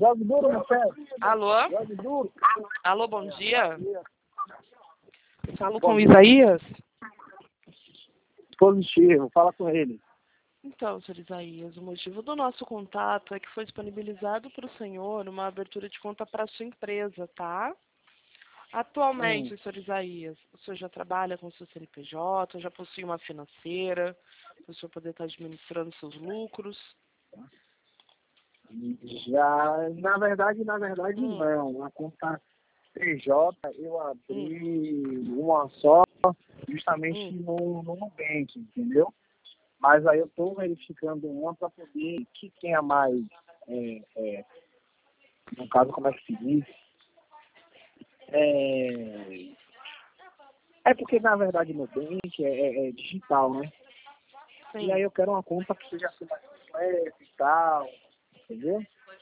Jogue duro, meu filho. Alô? Jogue duro. Alô, bom dia. Falo Bom com o dia. Isaías? Positivo, fala com ele. Então, senhor Isaías, o motivo do nosso contato é que foi disponibilizado para o senhor uma abertura de conta para a sua empresa, tá? Atualmente, senhor Isaías, o senhor já trabalha com o seu CNPJ, já possui uma financeira, para o senhor poder estar administrando seus lucros? Já, na verdade não. A conta PJ eu abri uma só, justamente no Nubank, entendeu? Mas aí eu estou verificando uma para poder que tenha mais, no caso, como é que se diz? É porque, na verdade, no Nubank é digital, né? Sim. E aí eu quero uma conta que seja assim mais completa e tal, entendeu?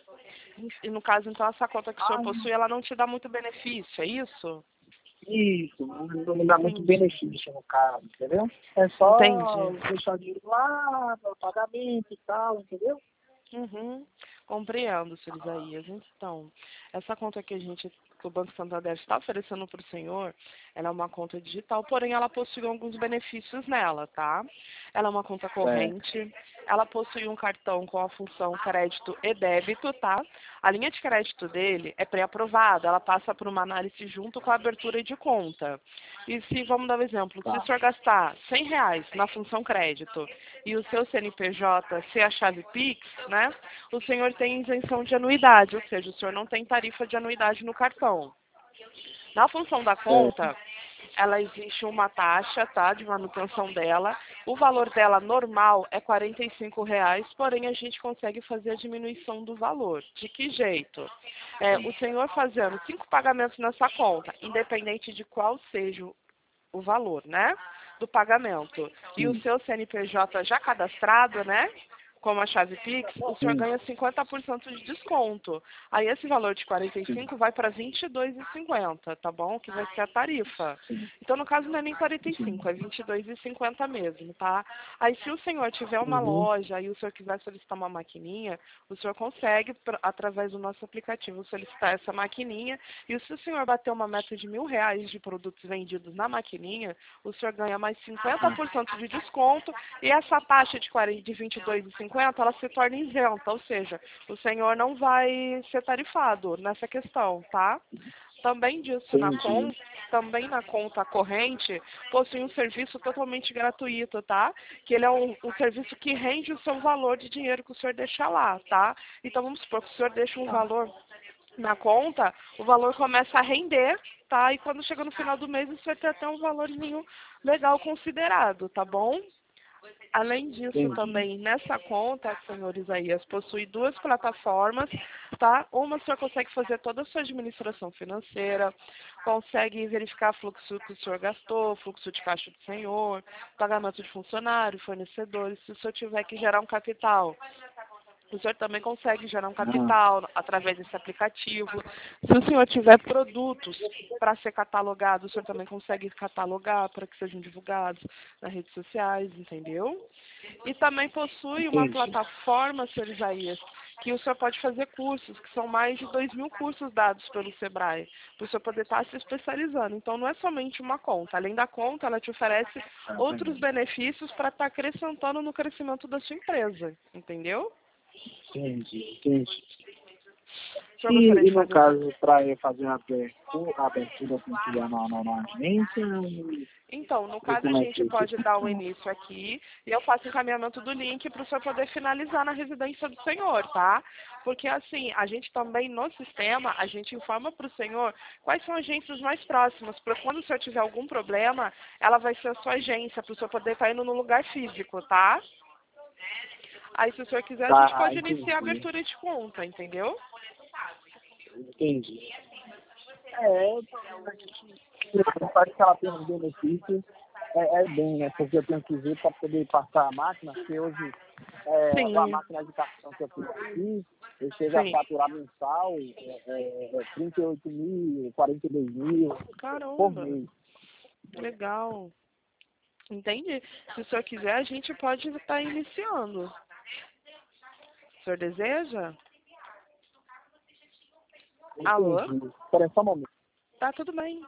E no caso, então, essa conta que o senhor possui, ela não te dá muito benefício, é isso? Isso, não me dá muito Entendi. benefício no caso, entendeu? É só Entendi. deixar o dinheiro lá, para pagamento e tal, entendeu? Uhum. Compreendo, senhor Isaías. Então, essa conta que o Banco Santander está oferecendo para o senhor, ela é uma conta digital, porém ela possui alguns benefícios nela, tá? Ela é uma conta corrente, ela possui um cartão com a função crédito e débito, tá? A linha de crédito dele é pré-aprovada, ela passa por uma análise junto com a abertura de conta. E se, vamos dar um exemplo, se o senhor gastar R$ 100 na função crédito e o seu CNPJ ser a chave Pix, né? O senhor tem isenção de anuidade, ou seja, o senhor não tem tarifa de anuidade no cartão. Na função da conta, ela existe uma taxa, tá, de manutenção dela. O valor dela normal é R$ 45, porém a gente consegue fazer a diminuição do valor. De que jeito? O senhor fazendo 5 pagamentos nessa conta, independente de qual seja o valor, né, do pagamento, e o seu CNPJ já cadastrado, né, como a chave Pix, o senhor ganha 50% de desconto. Aí esse valor de 45 vai para R$ 22,50, tá bom? Que vai ser a tarifa. Então, no caso, não é nem 45, é R$ 22,50 mesmo, tá? Aí, se o senhor tiver uma loja e o senhor quiser solicitar uma maquininha, o senhor consegue, através do nosso aplicativo, solicitar essa maquininha. E se o senhor bater uma meta de R$ 1.000 de produtos vendidos na maquininha, o senhor ganha mais 50% de desconto e essa taxa de R$ 22,50 ela se torna isenta, ou seja, o senhor não vai ser tarifado nessa questão, tá? Também disso também na conta corrente, possui um serviço totalmente gratuito, tá? Que ele é um serviço que rende o seu valor de dinheiro que o senhor deixa lá, tá? Então vamos supor que o senhor deixa um valor na conta, o valor começa a render, tá? E quando chega no final do mês, o senhor tem até um valorzinho legal considerado, tá bom? Além disso, também, nessa conta, senhor Isaías, possui 2 plataformas, tá? Uma, o senhor consegue fazer toda a sua administração financeira, consegue verificar fluxo que o senhor gastou, fluxo de caixa do senhor, pagamento de funcionário, fornecedores, se o senhor tiver que gerar um capital. O senhor também consegue gerar um capital através desse aplicativo. Se o senhor tiver produtos para ser catalogado, o senhor também consegue catalogar para que sejam divulgados nas redes sociais, entendeu? E também possui uma plataforma, senhor Isaías, que o senhor pode fazer cursos, que são mais de 2.000 cursos dados pelo Sebrae, para o senhor poder estar se especializando. Então, não é somente uma conta. Além da conta, ela te oferece outros benefícios para estar acrescentando no crescimento da sua empresa, entendeu? Entendi. Gostaria E de no fazer... caso, para eu fazer a abertura, eu tenho que ir na agência? Então, no Ou caso, a como é gente que pode dar o funciona? início aqui e eu faço o encaminhamento do link para o senhor poder finalizar na residência do senhor, tá? Porque, assim, a gente também, no sistema, a gente informa para o senhor quais são as agências mais próximas, para quando o senhor tiver algum problema, ela vai ser a sua agência, para o senhor poder estar indo no lugar físico, tá? Aí, se o senhor quiser, a gente Tá, pode iniciar a entendi. abertura de conta, entendeu? Entendi. Eu tô vendo aqui que parece que ela tem um benefício, bem, né? Porque eu tenho que ver para poder passar a máquina, porque hoje a Sim, máquina de cartão que eu tenho aqui, eu chego a sim. faturar mensal 38 mil, 42 mil por Caramba, mês. legal. Entendi. Se o senhor quiser, a gente pode estar iniciando. O senhor deseja? Alô? Espera só um momento. Tá tudo bem.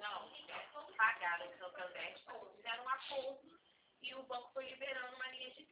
Pagaram o Santander, fizeram um acordo e o banco foi liberando uma linha de